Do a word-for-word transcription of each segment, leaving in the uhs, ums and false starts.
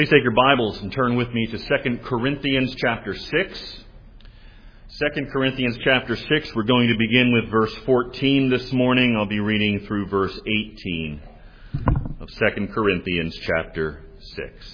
Please take your Bibles and turn with me to Second Corinthians chapter six. Second Corinthians chapter six, we're going to begin with verse fourteen this morning. I'll be reading through verse eighteen of Second Corinthians chapter six.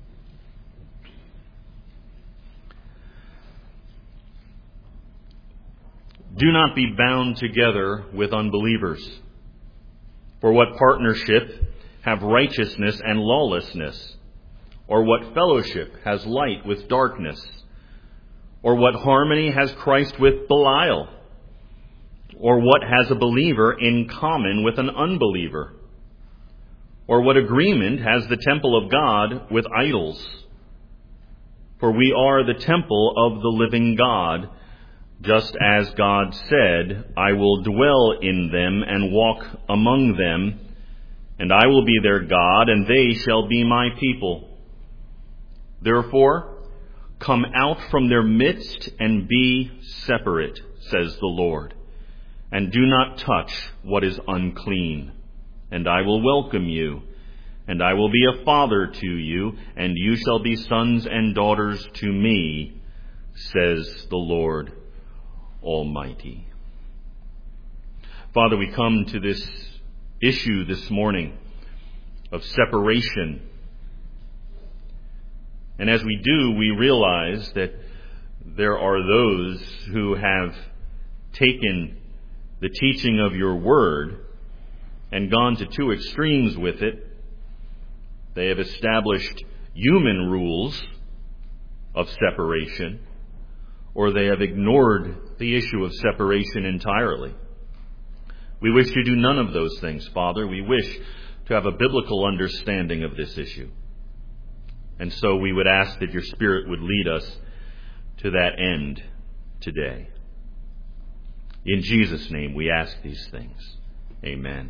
Do not be bound together with unbelievers. For what partnership have righteousness and lawlessness? Or what fellowship has light with darkness? Or what harmony has Christ with Belial? Or what has a believer in common with an unbeliever? Or what agreement has the temple of God with idols? For we are the temple of the living God, just as God said, I will dwell in them and walk among them, and I will be their God, and they shall be my people. Therefore, come out from their midst and be separate, says the Lord, and do not touch what is unclean. And I will welcome you, and I will be a father to you, and you shall be sons and daughters to me, says the Lord Almighty. Father, we come to this issue this morning of separation. And as we do, we realize that there are those who have taken the teaching of your word and gone to two extremes with it. They have established human rules of separation, or they have ignored the issue of separation entirely. We wish to do none of those things, Father. We wish to have a biblical understanding of this issue. And so we would ask that your Spirit would lead us to that end today. In Jesus' name we ask these things. Amen.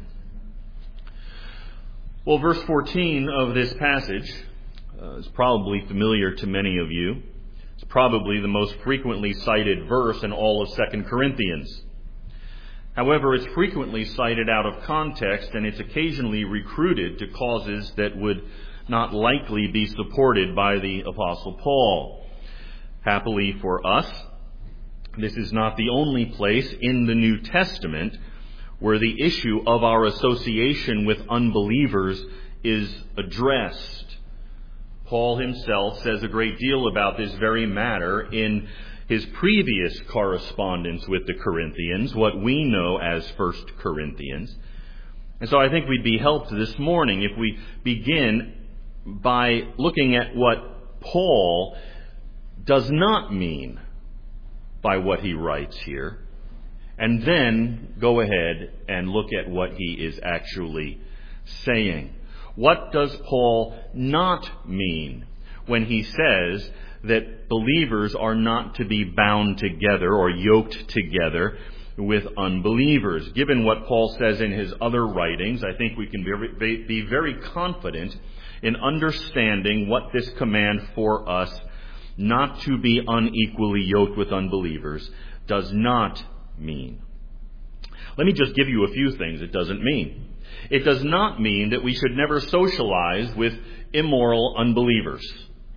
Well, verse fourteen of this passage uh, is probably familiar to many of you. It's probably the most frequently cited verse in all of Second Corinthians. However, it's frequently cited out of context, and it's occasionally recruited to causes that would not likely be supported by the Apostle Paul. Happily for us, this is not the only place in the New Testament where the issue of our association with unbelievers is addressed. Paul himself says a great deal about this very matter in his previous correspondence with the Corinthians, what we know as First Corinthians. And so I think we'd be helped this morning if we begin by looking at what Paul does not mean by what he writes here, and then go ahead and look at what he is actually saying. What does Paul not mean when he says that believers are not to be bound together or yoked together with unbelievers? Given what Paul says in his other writings, I think we can be, be very confident in understanding what this command for us not to be unequally yoked with unbelievers does not mean. Let me just give you a few things it doesn't mean. It does not mean that we should never socialize with immoral unbelievers.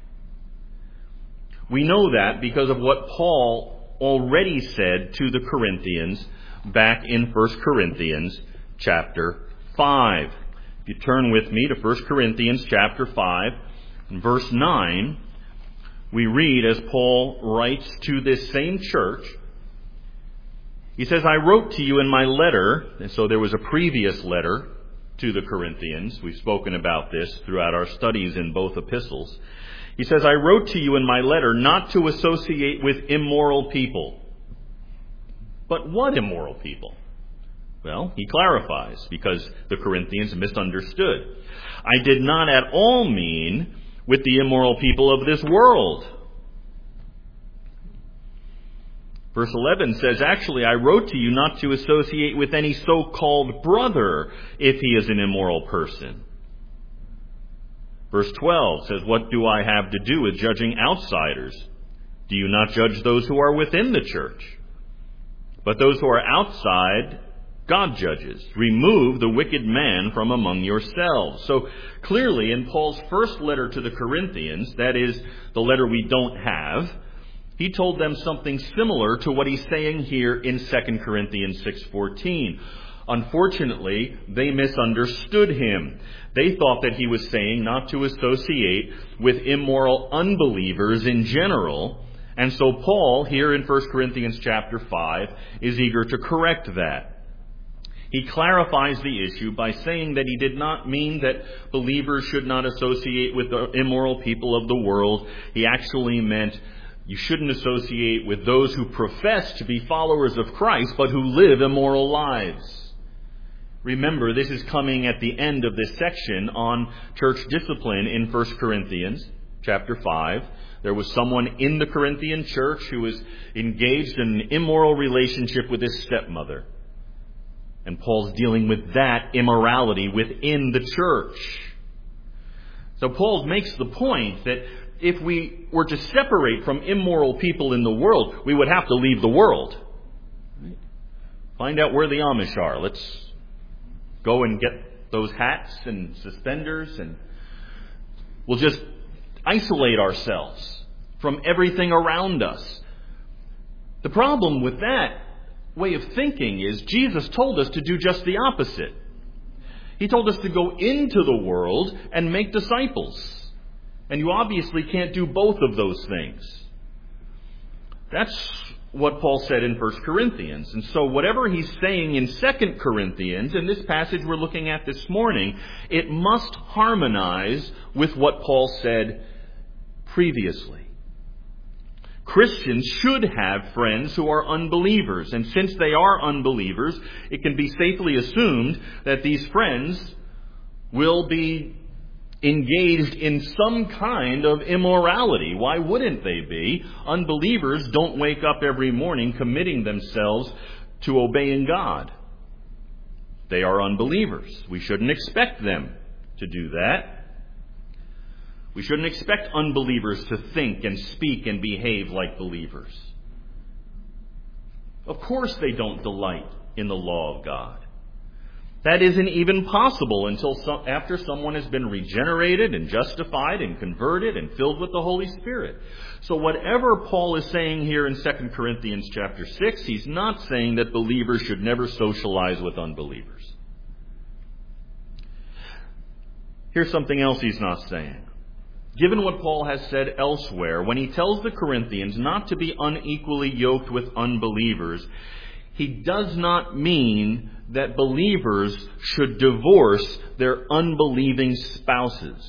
We know that because of what Paul already said to the Corinthians back in First Corinthians chapter five. If you turn with me to First Corinthians chapter five, verse nine, we read as Paul writes to this same church. He says, I wrote to you in my letter, and so there was a previous letter to the Corinthians. We've spoken about this throughout our studies in both epistles. He says, I wrote to you in my letter not to associate with immoral people. But what immoral people? Well, he clarifies, because the Corinthians misunderstood. I did not at all mean with the immoral people of this world. Verse eleven says, actually, I wrote to you not to associate with any so-called brother if he is an immoral person. Verse twelve says, what do I have to do with judging outsiders? Do you not judge those who are within the church? But those who are outside God judges. Remove the wicked man from among yourselves. So clearly in Paul's first letter to the Corinthians, that is the letter we don't have, he told them something similar to what he's saying here in Second Corinthians six fourteen. Unfortunately, they misunderstood him. They thought that he was saying not to associate with immoral unbelievers in general. And so Paul, here in First Corinthians chapter five, is eager to correct that. He clarifies the issue by saying that he did not mean that believers should not associate with the immoral people of the world. He actually meant you shouldn't associate with those who profess to be followers of Christ, but who live immoral lives. Remember, this is coming at the end of this section on church discipline in First Corinthians chapter five. There was someone in the Corinthian church who was engaged in an immoral relationship with his stepmother. And Paul's dealing with that immorality within the church. So Paul makes the point that if we were to separate from immoral people in the world, we would have to leave the world. Find out where the Amish are. Let's go and get those hats and suspenders, and we'll just isolate ourselves from everything around us. The problem with that way of thinking is Jesus told us to do just the opposite. He told us to go into the world and make disciples. And you obviously can't do both of those things. That's what Paul said in First Corinthians. And so whatever he's saying in Second Corinthians, in this passage we're looking at this morning, it must harmonize with what Paul said previously. Christians should have friends who are unbelievers. And since they are unbelievers, it can be safely assumed that these friends will be engaged in some kind of immorality. Why wouldn't they be? Unbelievers don't wake up every morning committing themselves to obeying God. They are unbelievers. We shouldn't expect them to do that. We shouldn't expect unbelievers to think and speak and behave like believers. Of course they don't delight in the law of God. That isn't even possible until some, after someone has been regenerated and justified and converted and filled with the Holy Spirit. So whatever Paul is saying here in Second Corinthians chapter six, he's not saying that believers should never socialize with unbelievers. Here's something else he's not saying. Given what Paul has said elsewhere, when he tells the Corinthians not to be unequally yoked with unbelievers, he does not mean that believers should divorce their unbelieving spouses.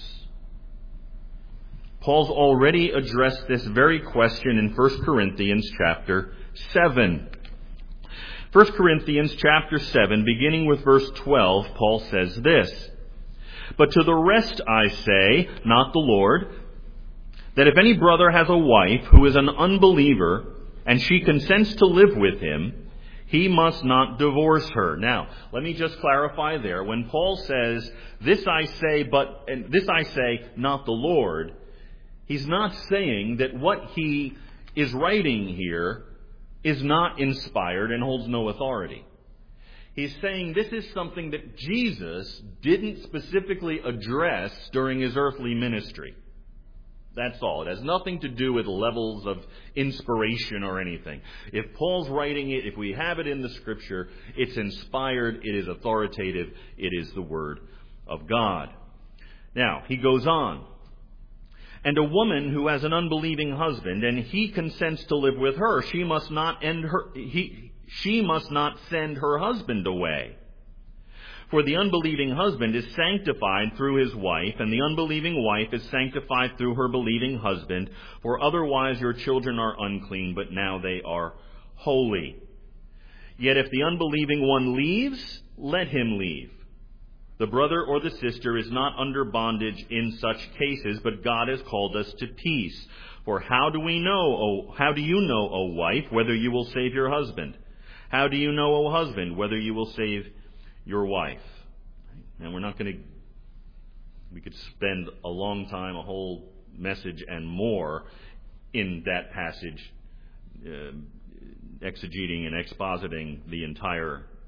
Paul's already addressed this very question in First Corinthians chapter seven. First Corinthians chapter seven, beginning with verse twelve, Paul says this: "But to the rest I say, not the Lord, that if any brother has a wife who is an unbeliever, and she consents to live with him, he must not divorce her." Now, let me just clarify there. When Paul says, this I say, but, and this I say, not the Lord, he's not saying that what he is writing here is not inspired and holds no authority. He's saying this is something that Jesus didn't specifically address during his earthly ministry. That's all. It has nothing to do with levels of inspiration or anything. If Paul's writing it, if we have it in the Scripture, it's inspired, it is authoritative, it is the Word of God. Now, he goes on. "And a woman who has an unbelieving husband, and he consents to live with her, she must not end her he she must not send her husband away. For the unbelieving husband is sanctified through his wife, and the unbelieving wife is sanctified through her believing husband. For otherwise your children are unclean, but now they are holy. Yet if the unbelieving one leaves, let him leave. The brother or the sister is not under bondage in such cases, but God has called us to peace. For how do we know, O, how do you know, O wife, whether you will save your husband? How do you know, O husband, whether you will save your wife?" And we're not going to, we could spend a long time, a whole message and more in that passage, uh, exegeting and expositing the entire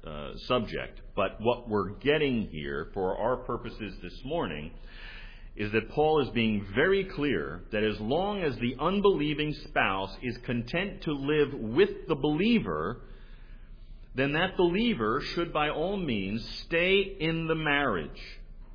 uh, subject. But what we're getting here for our purposes this morning is that Paul is being very clear that as long as the unbelieving spouse is content to live with the believer, then that believer should by all means stay in the marriage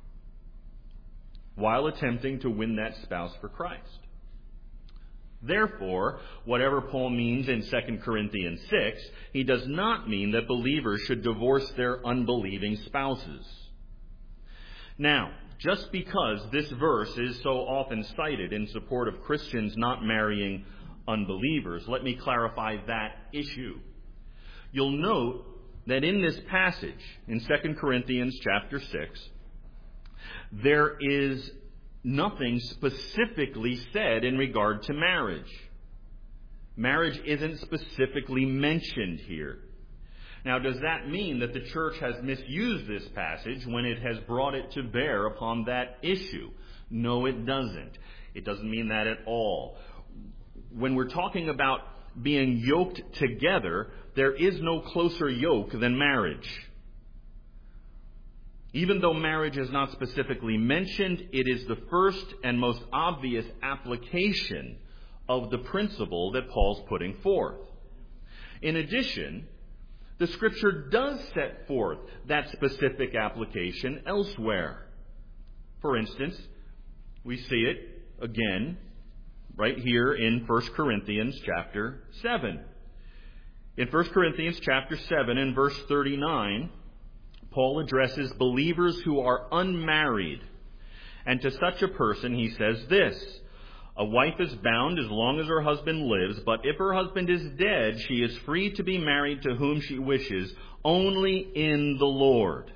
while attempting to win that spouse for Christ. Therefore, whatever Paul means in Second Corinthians six, he does not mean that believers should divorce their unbelieving spouses. Now, just because this verse is so often cited in support of Christians not marrying unbelievers, let me clarify that issue. You'll note that in this passage, in Second Corinthians chapter six, there is nothing specifically said in regard to marriage. Marriage isn't specifically mentioned here. Now, does that mean that the church has misused this passage when it has brought it to bear upon that issue? No, it doesn't. It doesn't mean that at all. When we're talking about being yoked together, there is no closer yoke than marriage. Even though marriage is not specifically mentioned, it is the first and most obvious application of the principle that Paul's putting forth. In addition, the Scripture does set forth that specific application elsewhere. For instance, we see it again right here in First Corinthians chapter seven. In First Corinthians chapter seven and verse thirty-nine, Paul addresses believers who are unmarried. And to such a person he says this: a wife is bound as long as her husband lives, but if her husband is dead, she is free to be married to whom she wishes, only in the Lord.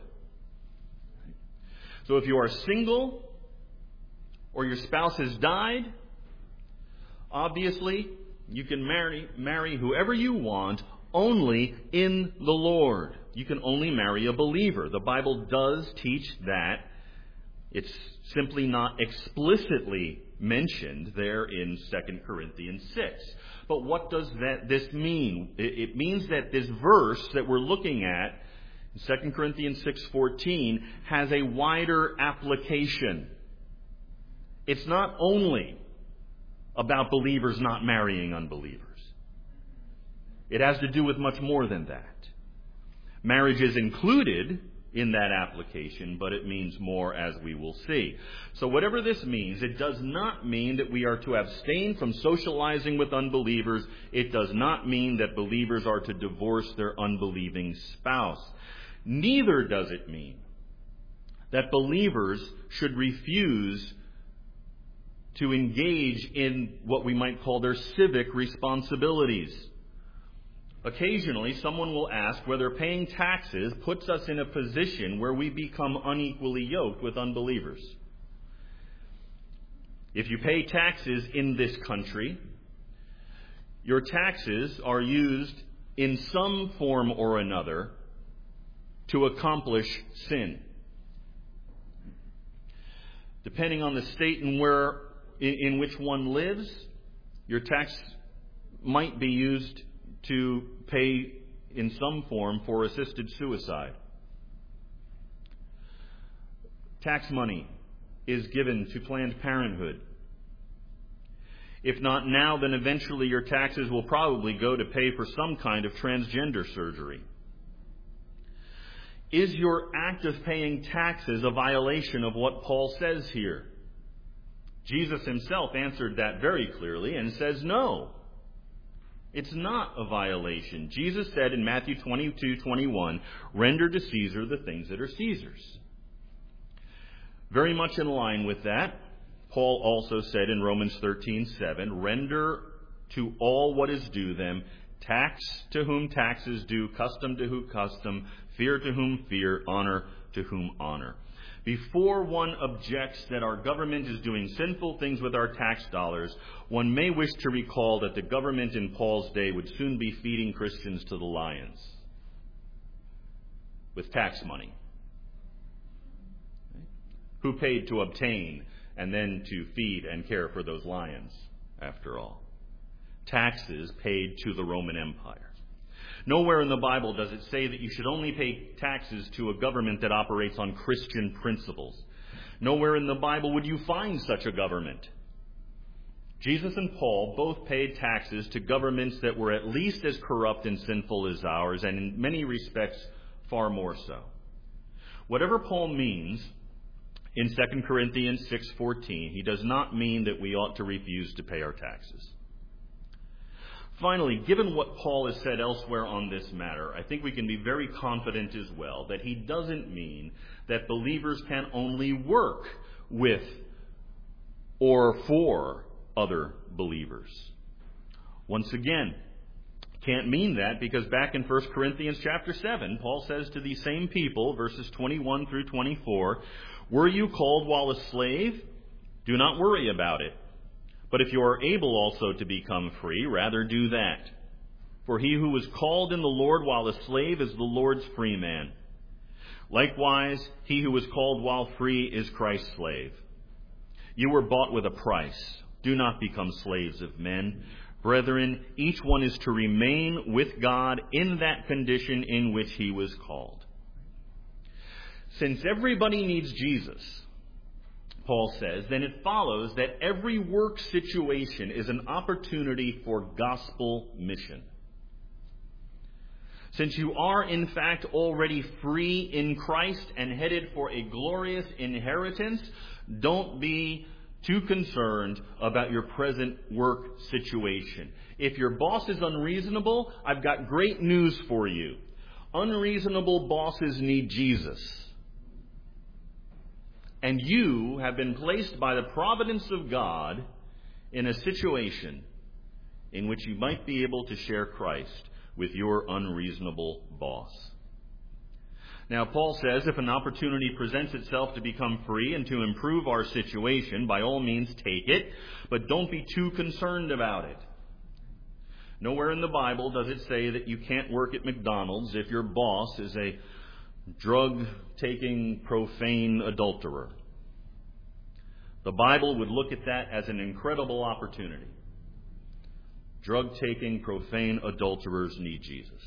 So if you are single or your spouse has died, obviously you can marry, marry whoever you want, only in the Lord. You can only marry a believer. The Bible does teach that. It's simply not explicitly mentioned there in Second Corinthians six. But what does that this mean? It means that this verse that we're looking at in Second Corinthians six fourteen has a wider application. It's not only about believers not marrying unbelievers. It has to do with much more than that. Marriage is included in that application, but it means more, as we will see. So whatever this means, it does not mean that we are to abstain from socializing with unbelievers. It does not mean that believers are to divorce their unbelieving spouse. Neither does it mean that believers should refuse to engage in what we might call their civic responsibilities. Occasionally, someone will ask whether paying taxes puts us in a position where we become unequally yoked with unbelievers. If you pay taxes in this country, your taxes are used in some form or another to accomplish sin. Depending on the state in where in, in which one lives, your tax might be used to pay in some form for assisted suicide. Tax money is given to Planned Parenthood. If not now, then eventually your taxes will probably go to pay for some kind of transgender surgery. Is your act of paying taxes a violation of what Paul says here? Jesus himself answered that very clearly and says no. It's not a violation. Jesus said in Matthew twenty-two twenty-one, render to Caesar the things that are Caesar's. Very much in line with that, Paul also said in Romans thirteen seven, render to all what is due them, tax to whom tax is due, custom to whom custom, fear to whom fear, honor to whom honor. Before one objects that our government is doing sinful things with our tax dollars, one may wish to recall that the government in Paul's day would soon be feeding Christians to the lions with tax money. Who paid to obtain and then to feed and care for those lions, after all? Taxes paid to the Roman Empire. Nowhere in the Bible does it say that you should only pay taxes to a government that operates on Christian principles. Nowhere in the Bible would you find such a government. Jesus and Paul both paid taxes to governments that were at least as corrupt and sinful as ours, and in many respects far more so. Whatever Paul means in Second Corinthians six fourteen, he does not mean that we ought to refuse to pay our taxes. Finally, given what Paul has said elsewhere on this matter, I think we can be very confident as well that he doesn't mean that believers can only work with or for other believers. Once again, can't mean that, because back in First Corinthians chapter seven, Paul says to these same people, verses twenty-one through twenty-four, "Were you called while a slave? Do not worry about it. But if you are able also to become free, rather do that. For he who was called in the Lord while a slave is the Lord's free man. Likewise, he who was called while free is Christ's slave. You were bought with a price. Do not become slaves of men. Brethren, each one is to remain with God in that condition in which he was called." Since everybody needs Jesus, Paul says, then it follows that every work situation is an opportunity for gospel mission. Since you are in fact already free in Christ and headed for a glorious inheritance, don't be too concerned about your present work situation. If your boss is unreasonable, I've got great news for you. Unreasonable bosses need Jesus. And you have been placed by the providence of God in a situation in which you might be able to share Christ with your unreasonable boss. Now, Paul says if an opportunity presents itself to become free and to improve our situation, by all means take it, but don't be too concerned about it. Nowhere in the Bible does it say that you can't work at McDonald's if your boss is a drug-taking, profane adulterer. The Bible would look at that as an incredible opportunity. Drug-taking, profane adulterers need Jesus.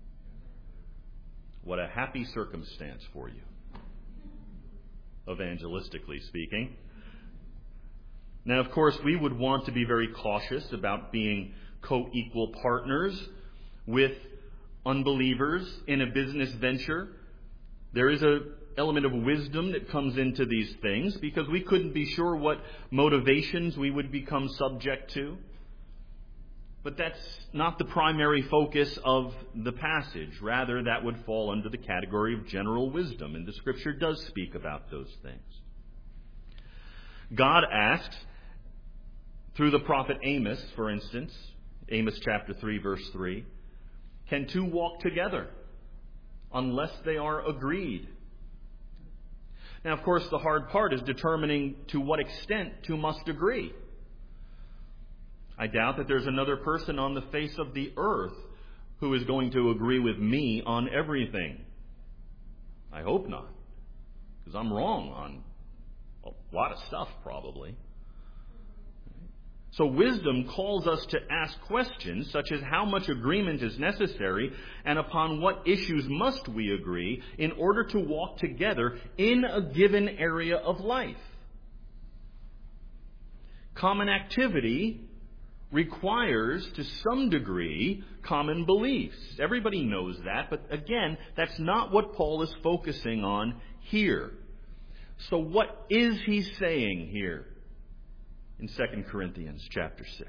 What a happy circumstance for you, evangelistically speaking. Now, of course, we would want to be very cautious about being co-equal partners with unbelievers in a business venture. There is an element of wisdom that comes into these things, because we couldn't be sure what motivations we would become subject to. But that's not the primary focus of the passage. Rather, that would fall under the category of general wisdom, and the Scripture does speak about those things. God asks, through the prophet Amos, for instance, Amos chapter three, verse three, "Can two walk together unless they are agreed?" Now, of course, the hard part is determining to what extent two must agree. I doubt that there's another person on the face of the earth who is going to agree with me on everything. I hope not, because I'm wrong on a lot of stuff, probably. So wisdom calls us to ask questions such as how much agreement is necessary and upon what issues must we agree in order to walk together in a given area of life. Common activity requires, to some degree, common beliefs. Everybody knows that, but again, that's not what Paul is focusing on here. So what is he saying here in Second Corinthians chapter six?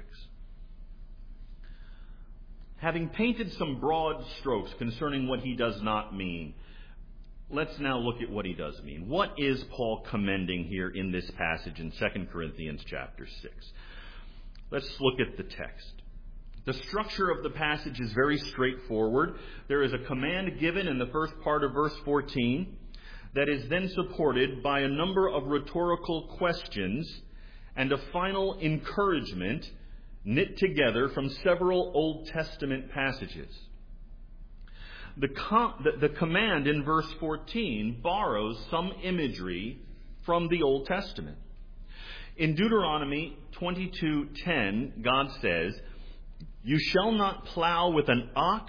Having painted some broad strokes concerning what he does not mean, let's now look at what he does mean. What is Paul commending here in this passage in Second Corinthians chapter six? Let's look at the text. The structure of the passage is very straightforward. There is a command given in the first part of verse fourteen that is then supported by a number of rhetorical questions and a final encouragement knit together from several Old Testament passages. The, com- the, the command in verse fourteen borrows some imagery from the Old Testament. In Deuteronomy twenty-two ten, God says, "You shall not plow with an ox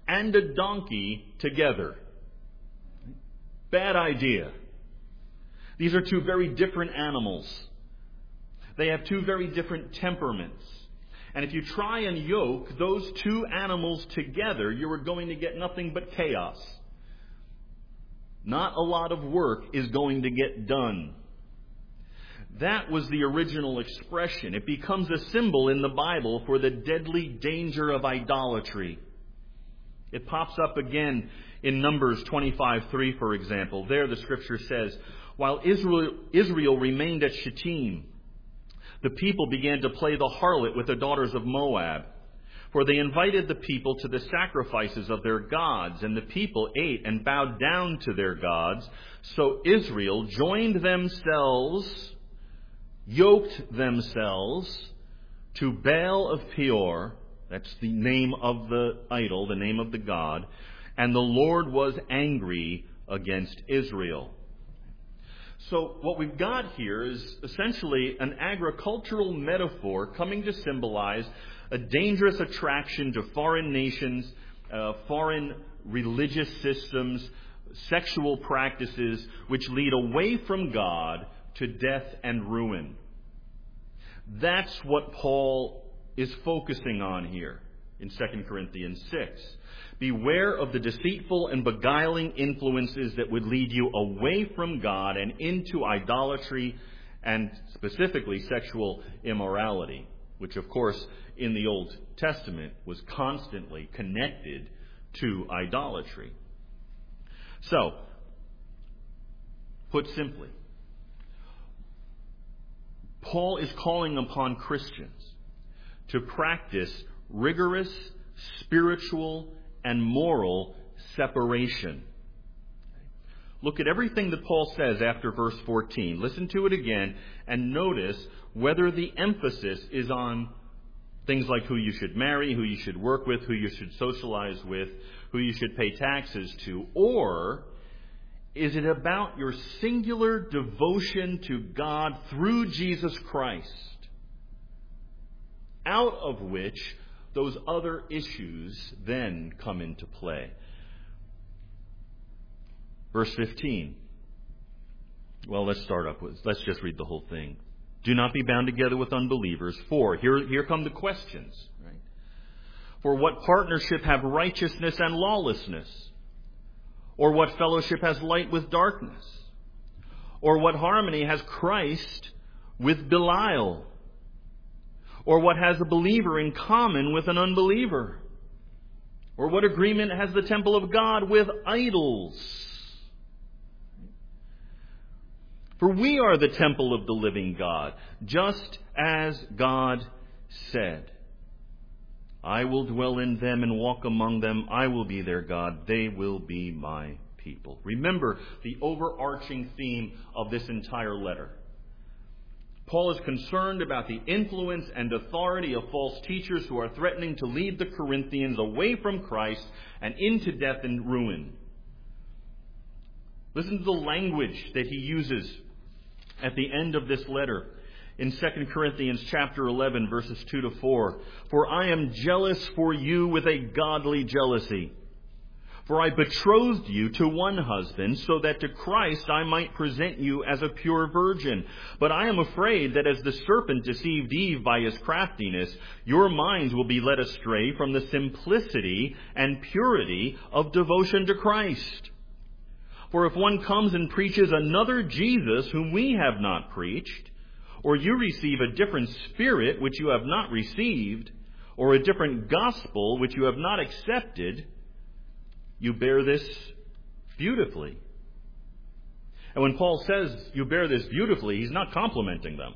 and a donkey together. Bad idea. These are two very different animals. They have two very different temperaments. And if you try and yoke those two animals together, you are going to get nothing but chaos. Not a lot of work is going to get done. That was the original expression. It becomes a symbol in the Bible for the deadly danger of idolatry. It pops up again in Numbers twenty-five three, for example. There the scripture says, while Israel, Israel remained at Shittim, the people began to play the harlot with the daughters of Moab. For they invited the people to the sacrifices of their gods, and the people ate and bowed down to their gods. So Israel joined themselves, yoked themselves to Baal of Peor. That's the name of the idol, the name of the god. And the Lord was angry against Israel. So what we've got here is essentially an agricultural metaphor coming to symbolize a dangerous attraction to foreign nations, uh, foreign religious systems, sexual practices, which lead away from God to death and ruin. That's what Paul is focusing on here in Second Corinthians six. Beware of the deceitful and beguiling influences that would lead you away from God and into idolatry and specifically sexual immorality, which of course in the Old Testament was constantly connected to idolatry. So, put simply, Paul is calling upon Christians to practice rigorous spiritual and moral separation. Look at everything that Paul says after verse fourteen. Listen to it again and notice whether the emphasis is on things like who you should marry, who you should work with, who you should socialize with, who you should pay taxes to, or is it about your singular devotion to God through Jesus Christ, out of which those other issues then come into play? Verse fifteen. Well, let's start up with, let's just read the whole thing. Do not be bound together with unbelievers. For, here, here come the questions, right? For what partnership have righteousness and lawlessness? Or what fellowship has light with darkness? Or what harmony has Christ with Belial? Or what has a believer in common with an unbeliever? Or what agreement has the temple of God with idols? For we are the temple of the living God, just as God said, I will dwell in them and walk among them. I will be their God. They will be my people. Remember the overarching theme of this entire letter. Paul is concerned about the influence and authority of false teachers who are threatening to lead the Corinthians away from Christ and into death and ruin. Listen to the language that he uses at the end of this letter in Second Corinthians chapter eleven, verses two to four. For I am jealous for you with a godly jealousy. For I betrothed you to one husband, so that to Christ I might present you as a pure virgin. But I am afraid that as the serpent deceived Eve by his craftiness, your minds will be led astray from the simplicity and purity of devotion to Christ. For if one comes and preaches another Jesus whom we have not preached, or you receive a different spirit which you have not received, or a different gospel which you have not accepted, you bear this beautifully. And when Paul says you bear this beautifully, he's not complimenting them.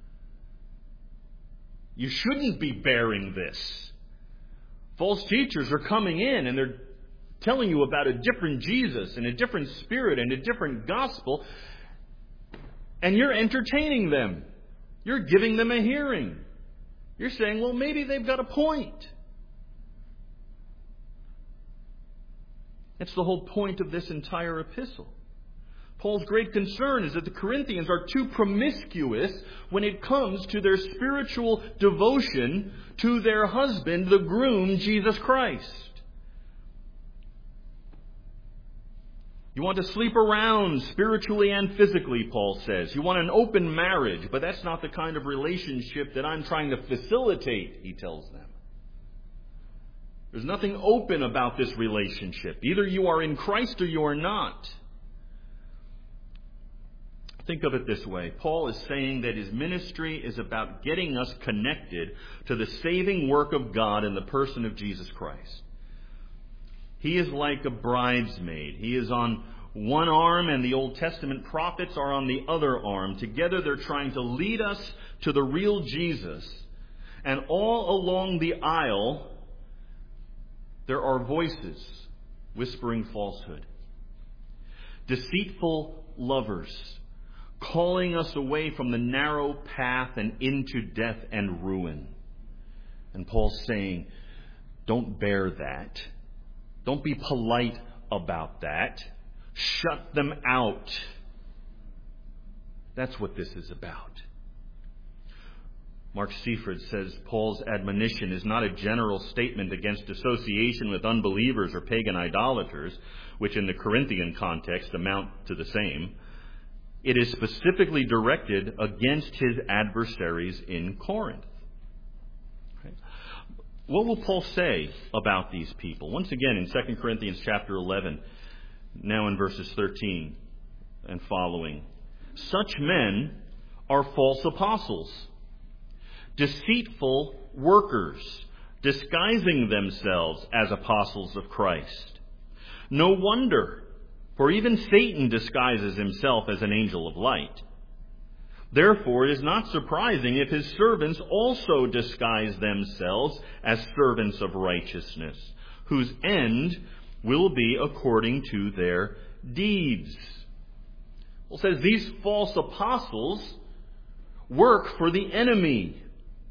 You shouldn't be bearing this. False teachers are coming in and they're telling you about a different Jesus and a different spirit and a different gospel, and you're entertaining them. You're giving them a hearing. You're saying, well, maybe they've got a point. That's the whole point of this entire epistle. Paul's great concern is that the Corinthians are too promiscuous when it comes to their spiritual devotion to their husband, the groom, Jesus Christ. You want to sleep around spiritually and physically, Paul says. You want an open marriage, but that's not the kind of relationship that I'm trying to facilitate, he tells them. There's nothing open about this relationship. Either you are in Christ or you are not. Think of it this way. Paul is saying that his ministry is about getting us connected to the saving work of God in the person of Jesus Christ. He is like a bridesmaid. He is on one arm and the Old Testament prophets are on the other arm. Together they're trying to lead us to the real Jesus. And all along the aisle, there are voices whispering falsehood. Deceitful lovers calling us away from the narrow path and into death and ruin. And Paul's saying, don't bear that. Don't be polite about that. Shut them out. That's what this is about. Mark Seaford says Paul's admonition is not a general statement against association with unbelievers or pagan idolaters, which in the Corinthian context amount to the same. It is specifically directed against his adversaries in Corinth. What will Paul say about these people? Once again, in Second Corinthians chapter eleven, now in verses thirteen and following. Such men are false apostles, deceitful workers, disguising themselves as apostles of Christ. No wonder, for even Satan disguises himself as an angel of light. Therefore, it is not surprising if his servants also disguise themselves as servants of righteousness, whose end will be according to their deeds. Paul says these false apostles work for the enemy.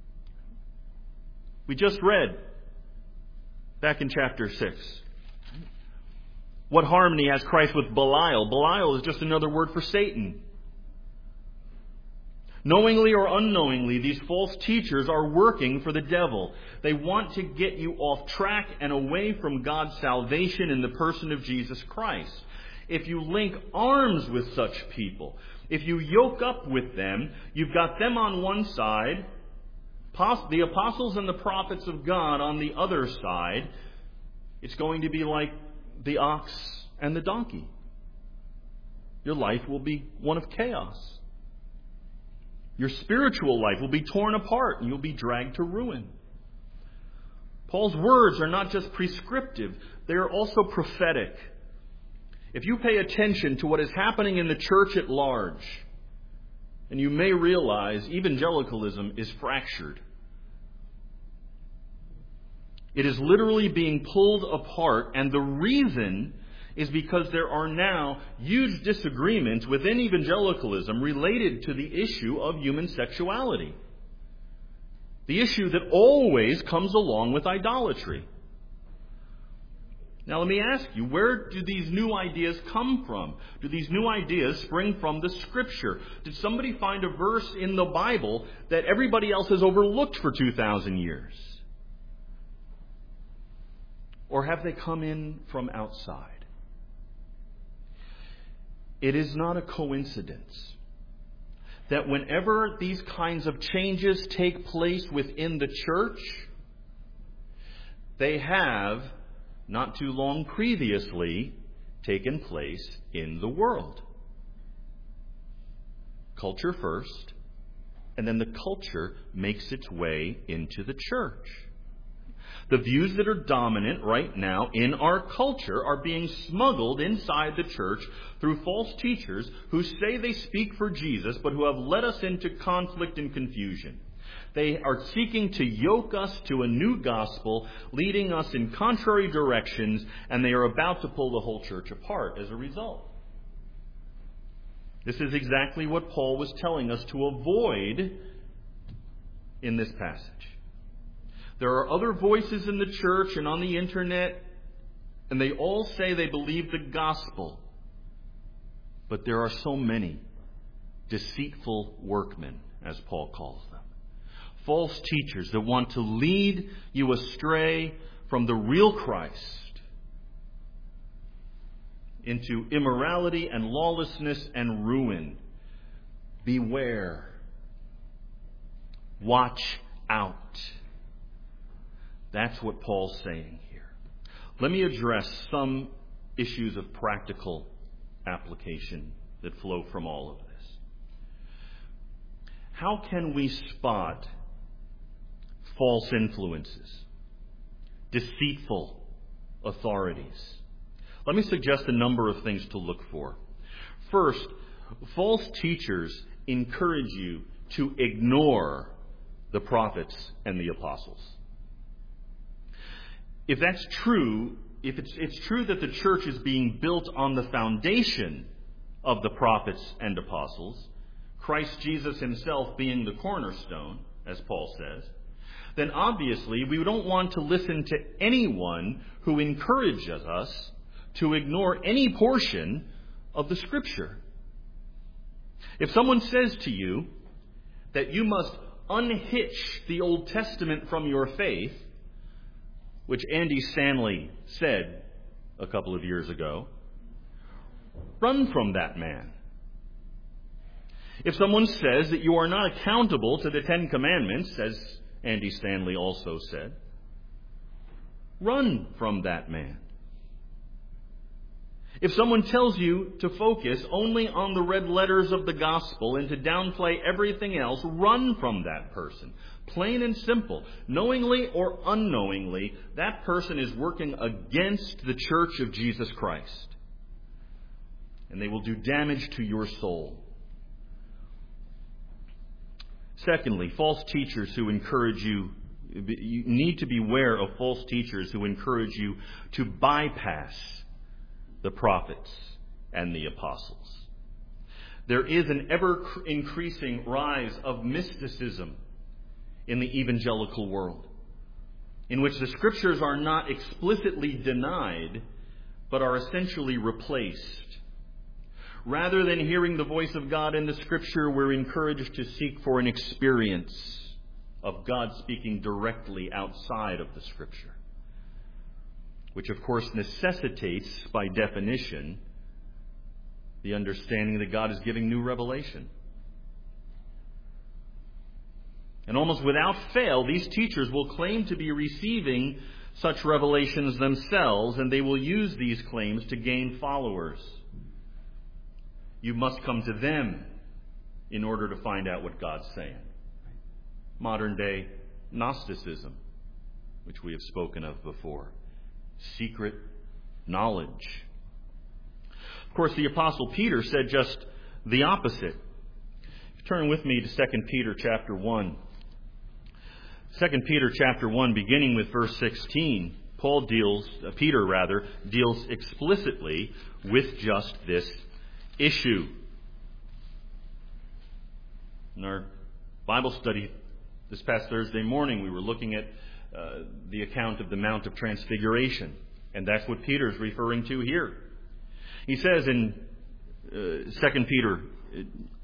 We just read back in chapter six. What harmony has Christ with Belial? Belial is just another word for Satan. Knowingly or unknowingly, these false teachers are working for the devil. They want to get you off track and away from God's salvation in the person of Jesus Christ. If you link arms with such people, if you yoke up with them, you've got them on one side, the apostles and the prophets of God on the other side. It's going to be like the ox and the donkey. Your life will be one of chaos. Your spiritual life will be torn apart and you'll be dragged to ruin. Paul's words are not just prescriptive, they are also prophetic. If you pay attention to what is happening in the church at large, and you may realize evangelicalism is fractured. It is literally being pulled apart, and the reason is because there are now huge disagreements within evangelicalism related to the issue of human sexuality. The issue that always comes along with idolatry. Now let me ask you, where do these new ideas come from? Do these new ideas spring from the Scripture? Did somebody find a verse in the Bible that everybody else has overlooked for two thousand years? Or have they come in from outside? It is not a coincidence that whenever these kinds of changes take place within the church, they have, not too long previously, taken place in the world. Culture first, and then the culture makes its way into the church. The views that are dominant right now in our culture are being smuggled inside the church through false teachers who say they speak for Jesus, but who have led us into conflict and confusion. They are seeking to yoke us to a new gospel, leading us in contrary directions, and they are about to pull the whole church apart as a result. This is exactly what Paul was telling us to avoid in this passage. There are other voices in the church and on the internet, and they all say they believe the gospel. But there are so many deceitful workmen, as Paul calls them. False teachers that want to lead you astray from the real Christ into immorality and lawlessness and ruin. Beware. Watch out. That's what Paul's saying here. Let me address some issues of practical application that flow from all of this. How can we spot false influences, deceitful authorities? Let me suggest a number of things to look for. First, false teachers encourage you to ignore the prophets and the apostles. If that's true, if it's, it's true that the church is being built on the foundation of the prophets and apostles, Christ Jesus himself being the cornerstone, as Paul says, then obviously we don't want to listen to anyone who encourages us to ignore any portion of the Scripture. If someone says to you that you must unhitch the Old Testament from your faith, which Andy Stanley said a couple of years ago, run from that man. If someone says that you are not accountable to the Ten Commandments, as Andy Stanley also said, run from that man. If someone tells you to focus only on the red letters of the gospel and to downplay everything else, run from that person. Plain and simple. Knowingly or unknowingly, that person is working against the church of Jesus Christ. And they will do damage to your soul. Secondly, false teachers who encourage you, you need to beware of false teachers who encourage you to bypass the prophets and the apostles. There is an ever-increasing rise of mysticism in the evangelical world, in which the Scriptures are not explicitly denied, but are essentially replaced. Rather than hearing the voice of God in the Scripture, we're encouraged to seek for an experience of God speaking directly outside of the Scripture, which of course necessitates, by definition, the understanding that God is giving new revelation. And almost without fail, these teachers will claim to be receiving such revelations themselves, and they will use these claims to gain followers. You must come to them in order to find out what God's saying. Modern day Gnosticism, which we have spoken of before. Secret knowledge. Of course, the Apostle Peter said just the opposite. Turn with me to Second Peter chapter one. Second Peter chapter one, beginning with verse sixteen, Paul deals, uh, Peter rather, deals explicitly with just this issue. In our Bible study this past Thursday morning, we were looking at uh, the account of the Mount of Transfiguration, and that's what Peter's referring to here. He says in uh, Second Peter uh,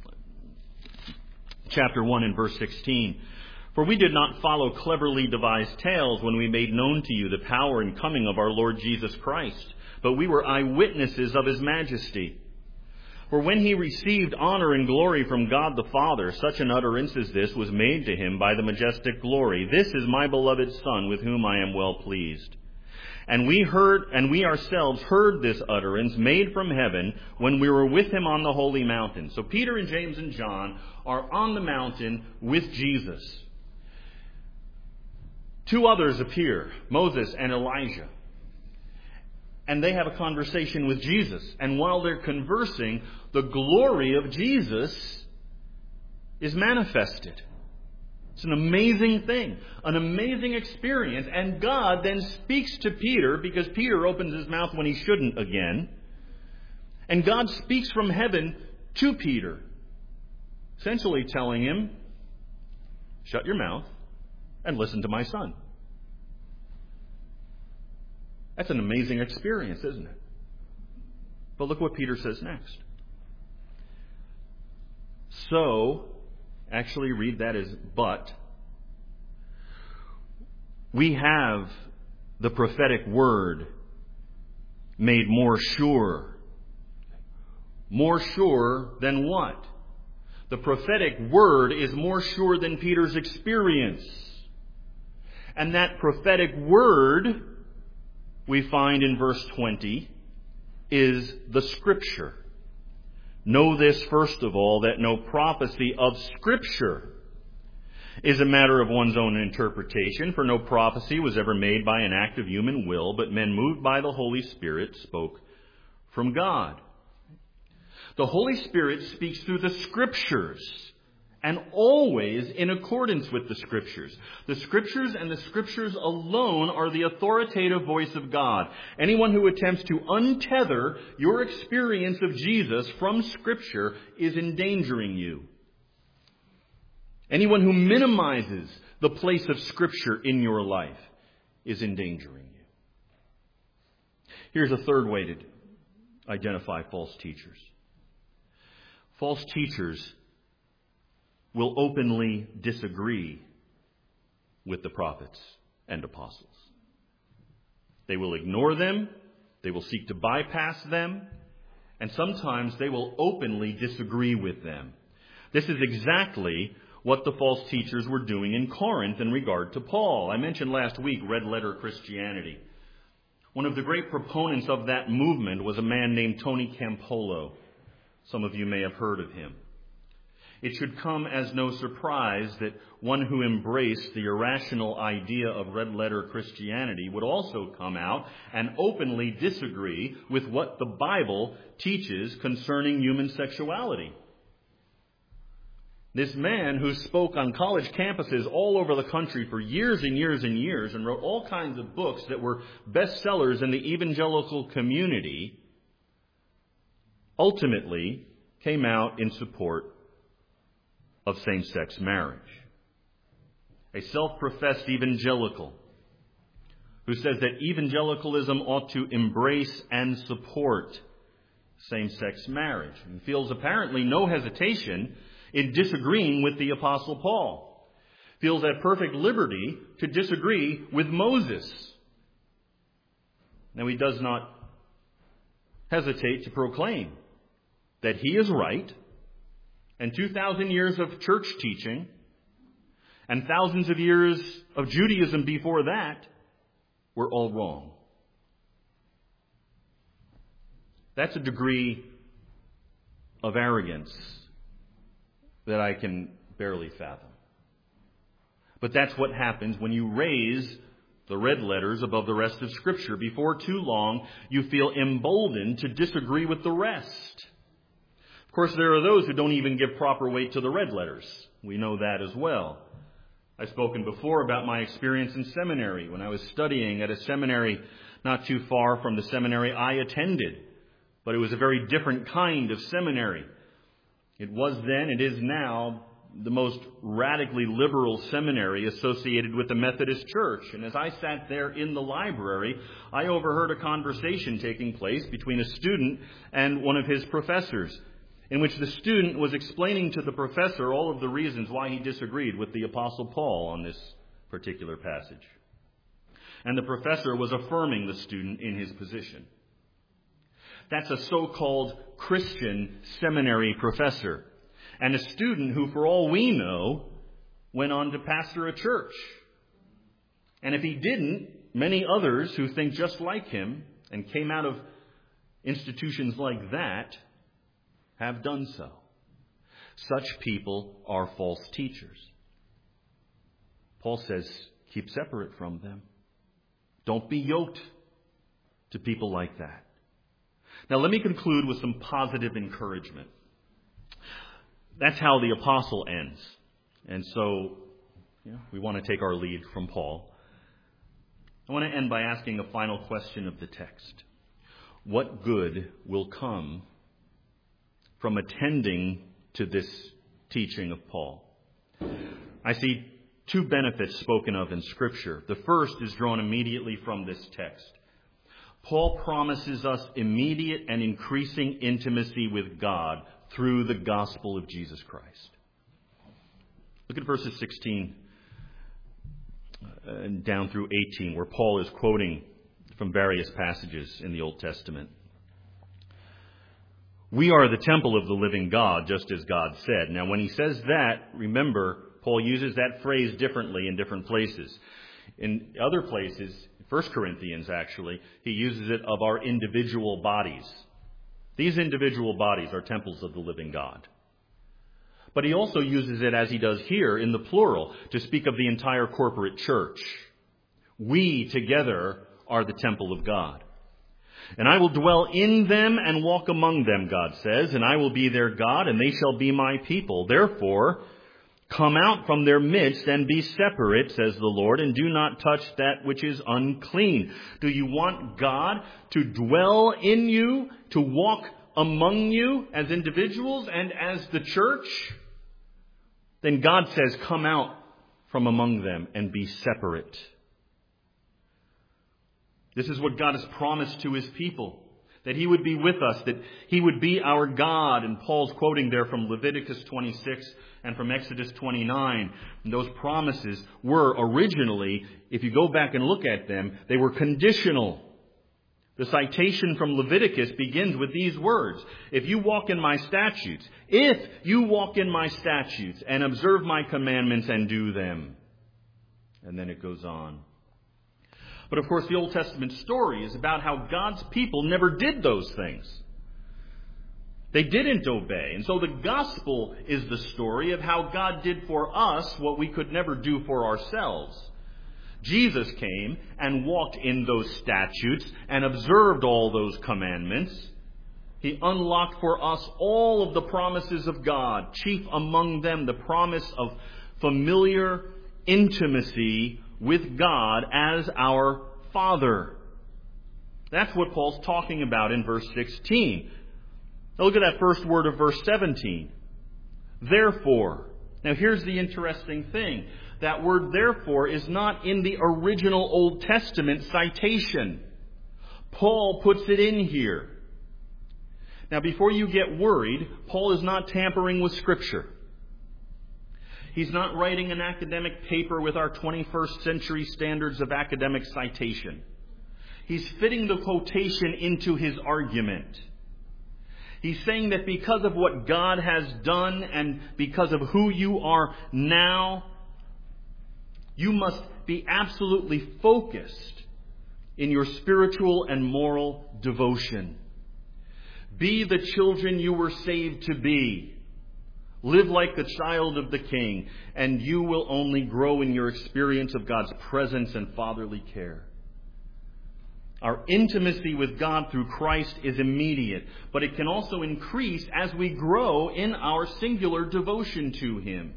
chapter one and verse sixteen, "For we did not follow cleverly devised tales when we made known to you the power and coming of our Lord Jesus Christ, but we were eyewitnesses of his majesty. For when he received honor and glory from God the Father, such an utterance as this was made to him by the majestic glory, 'This is my beloved Son, with whom I am well pleased.' And we heard, and we ourselves heard this utterance made from heaven when we were with him on the holy mountain." So Peter and James and John are on the mountain with Jesus. Two others appear, Moses and Elijah. And they have a conversation with Jesus. And while they're conversing, the glory of Jesus is manifested. It's an amazing thing, an amazing experience. And God then speaks to Peter, because Peter opens his mouth when he shouldn't again. And God speaks from heaven to Peter, essentially telling him, "Shut your mouth and listen to my Son." That's an amazing experience, isn't it? But look what Peter says next. So, actually read that as but. "We have the prophetic word made more sure More sure than what? The prophetic word is more sure than Peter's experience. And that prophetic word, we find in verse twenty, is the Scripture. Know this, first of all, that no prophecy of Scripture is a matter of one's own interpretation, for no prophecy was ever made by an act of human will, but men moved by the Holy Spirit spoke from God. The Holy Spirit speaks through the Scriptures, and always in accordance with the Scriptures. The Scriptures and the Scriptures alone are the authoritative voice of God. Anyone who attempts to untether your experience of Jesus from Scripture is endangering you. Anyone who minimizes the place of Scripture in your life is endangering you. Here's a third way to identify false teachers. False teachers will openly disagree with the prophets and apostles. They will ignore them, they will seek to bypass them, and sometimes they will openly disagree with them. This is exactly what the false teachers were doing in Corinth in regard to Paul. I mentioned last week red letter Christianity. One of the great proponents of that movement was a man named Tony Campolo. Some of you may have heard of him. It should come as no surprise that one who embraced the irrational idea of red letter Christianity would also come out and openly disagree with what the Bible teaches concerning human sexuality. This man, who spoke on college campuses all over the country for years and years and years and wrote all kinds of books that were bestsellers in the evangelical community, ultimately came out in support of same-sex marriage. A self-professed evangelical who says that evangelicalism ought to embrace and support same-sex marriage, and feels apparently no hesitation in disagreeing with the Apostle Paul. Feels at perfect liberty to disagree with Moses. Now, he does not hesitate to proclaim that he is right, and two thousand years of church teaching and thousands of years of Judaism before that were all wrong. That's a degree of arrogance that I can barely fathom. But that's what happens when you raise the red letters above the rest of Scripture. Before too long, you feel emboldened to disagree with the rest. Of course, there are those who don't even give proper weight to the red letters. We know that as well. I've spoken before about my experience in seminary when I was studying at a seminary not too far from the seminary I attended. But it was a very different kind of seminary. It was then, it is now, the most radically liberal seminary associated with the Methodist Church. And as I sat there in the library, I overheard a conversation taking place between a student and one of his professors, in which the student was explaining to the professor all of the reasons why he disagreed with the Apostle Paul on this particular passage. And the professor was affirming the student in his position. That's a so-called Christian seminary professor, and a student who, for all we know, went on to pastor a church. And if he didn't, many others who think just like him and came out of institutions like that have done so. Such people are false teachers. Paul says, keep separate from them. Don't be yoked to people like that. Now, let me conclude with some positive encouragement. That's how the apostle ends. And so, you know, we want to take our lead from Paul. I want to end by asking a final question of the text. What good will come from attending to this teaching of Paul? I see two benefits spoken of in Scripture. The first is drawn immediately from this text. Paul promises us immediate and increasing intimacy with God through the gospel of Jesus Christ. Look at verses sixteen and down through eighteen, where Paul is quoting from various passages in the Old Testament. We are the temple of the living God, just as God said. Now, when he says that, remember, Paul uses that phrase differently in different places. In other places, First Corinthians actually, he uses it of our individual bodies. These individual bodies are temples of the living God. But he also uses it, as he does here, in the plural, to speak of the entire corporate church. We together are the temple of God. And I will dwell in them and walk among them, God says, and I will be their God, and they shall be my people. Therefore, come out from their midst and be separate, says the Lord, and do not touch that which is unclean. Do you want God to dwell in you, to walk among you as individuals and as the church? Then God says, come out from among them and be separate. This is what God has promised to his people, that he would be with us, that he would be our God. And Paul's quoting there from Leviticus twenty-six and from Exodus twenty-nine. And those promises were originally, if you go back and look at them, they were conditional. The citation from Leviticus begins with these words: if you walk in my statutes, if you walk in my statutes and observe my commandments and do them. And then it goes on. But of course, the Old Testament story is about how God's people never did those things. They didn't obey. And so the gospel is the story of how God did for us what we could never do for ourselves. Jesus came and walked in those statutes and observed all those commandments. He unlocked for us all of the promises of God, chief among them the promise of familiar intimacy with God as our Father. That's what Paul's talking about in verse sixteen. Now look at that first word of verse seventeen. Therefore. Now here's the interesting thing. That word therefore is not in the original Old Testament citation. Paul puts it in here. Now before you get worried, Paul is not tampering with Scripture. He's not writing an academic paper with our twenty-first century standards of academic citation. He's fitting the quotation into his argument. He's saying that because of what God has done and because of who you are now, you must be absolutely focused in your spiritual and moral devotion. Be the children you were saved to be. Live like the child of the King, and you will only grow in your experience of God's presence and fatherly care. Our intimacy with God through Christ is immediate, but it can also increase as we grow in our singular devotion to Him.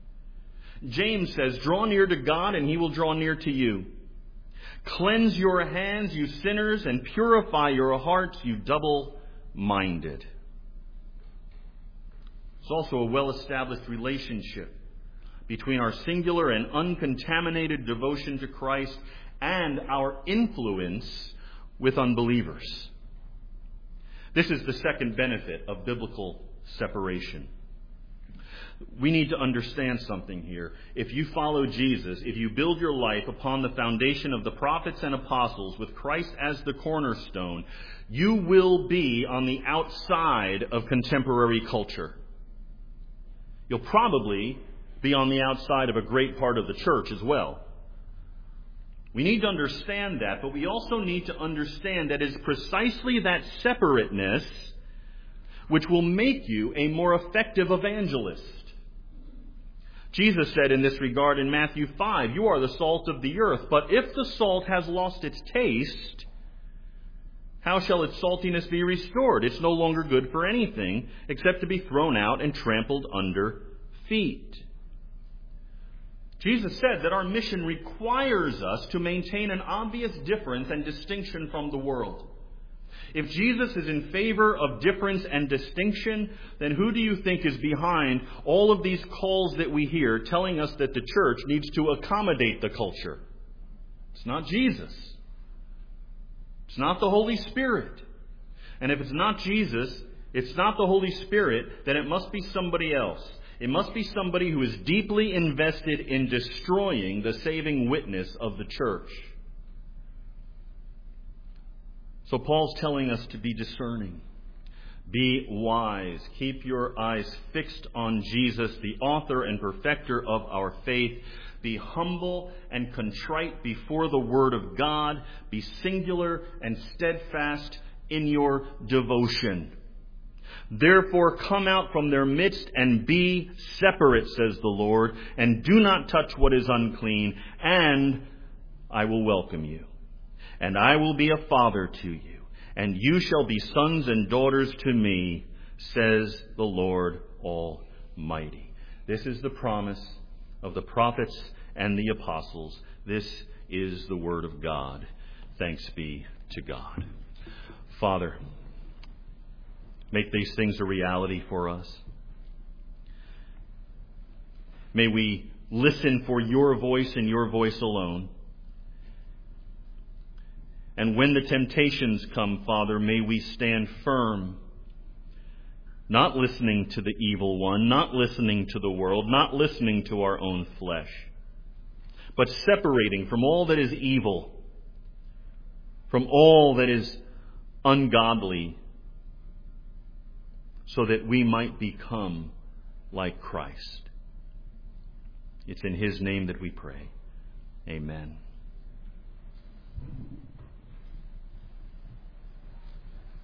James says, draw near to God, and He will draw near to you. Cleanse your hands, you sinners, and purify your hearts, you double-minded. It's also a well-established relationship between our singular and uncontaminated devotion to Christ and our influence with unbelievers. This is the second benefit of biblical separation. We need to understand something here. If you follow Jesus, if you build your life upon the foundation of the prophets and apostles with Christ as the cornerstone, you will be on the outside of contemporary culture. You'll probably be on the outside of a great part of the church as well. We need to understand that, but we also need to understand that it's precisely that separateness which will make you a more effective evangelist. Jesus said in this regard in Matthew five, you are the salt of the earth, but if the salt has lost its taste, how shall its saltiness be restored? It's no longer good for anything except to be thrown out and trampled under feet. Jesus said that our mission requires us to maintain an obvious difference and distinction from the world. If Jesus is in favor of difference and distinction, then who do you think is behind all of these calls that we hear telling us that the church needs to accommodate the culture? It's not Jesus. It's not the Holy Spirit. And if it's not Jesus, it's not the Holy Spirit, then it must be somebody else. It must be somebody who is deeply invested in destroying the saving witness of the church. So Paul's telling us to be discerning. Be wise. Keep your eyes fixed on Jesus, the author and perfecter of our faith. Be humble and contrite before the Word of God. Be singular and steadfast in your devotion. Therefore come out from their midst and be separate, says the Lord, and do not touch what is unclean, and I will welcome you. And I will be a father to you, and you shall be sons and daughters to me, says the Lord Almighty. This is the promise of the prophets and the apostles. This is the word of God. Thanks be to God. Father, make these things a reality for us. May we listen for your voice and your voice alone. And when the temptations come, Father, may we stand firm, not listening to the evil one, not listening to the world, not listening to our own flesh, but separating from all that is evil, from all that is ungodly, so that we might become like Christ. It's in His name that we pray. Amen.